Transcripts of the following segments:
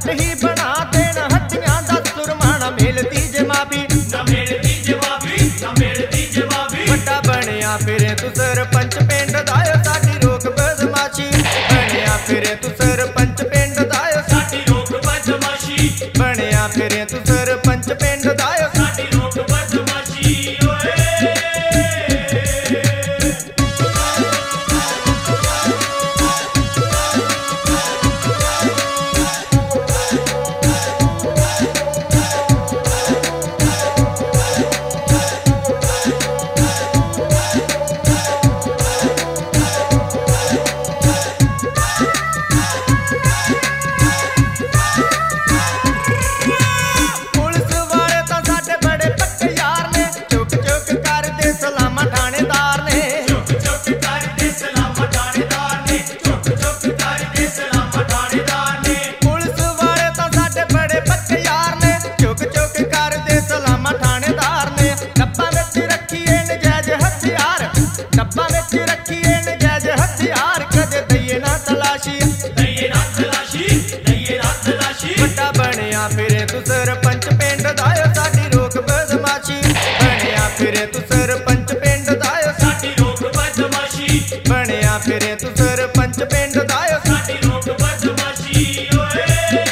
झट ही बना देना हड्डियां दा सुरमा ना मिलती जे माफी ना मिलती जे माफी ना मिलती जे माफी वड्डा बनिया फिरे तू सरपंच पिंड दा साडी रोक बदमाशी बनिया फिरे तू सरपंच पिंड दा साडी रोक बदमाशी बनिया फिरे तू सरपंच पिंड दा साडी रोक बदमाशी ओए फिरे तू सरपंच पिंड दा साडी रोक बदमाशी बनिया फिरे तू सरपंच पिंड दा साडी रोक बदमाशी बनिया फिरे तू सरपंच पिंड दा साडी रोक बदमाशी ओए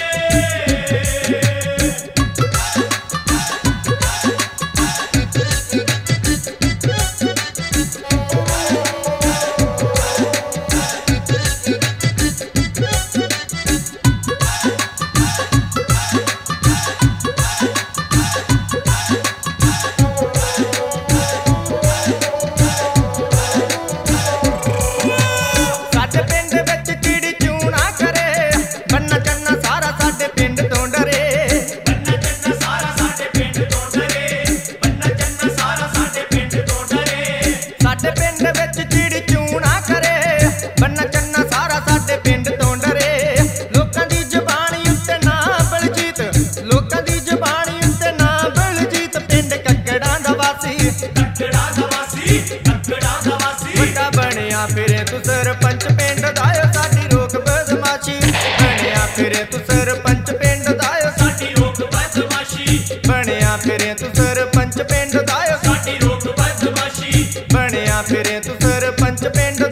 फिरे तू सरपंच पिंड दा साडी रोक बदमाशी बनिया फिरे तू सरपंच पिंड दा साडी रोक बदमाशी बनिया फिरे तू सरपंच पिंड दा साडी रोक बदमाशी बनिया फिरे तू सरपंच पिंड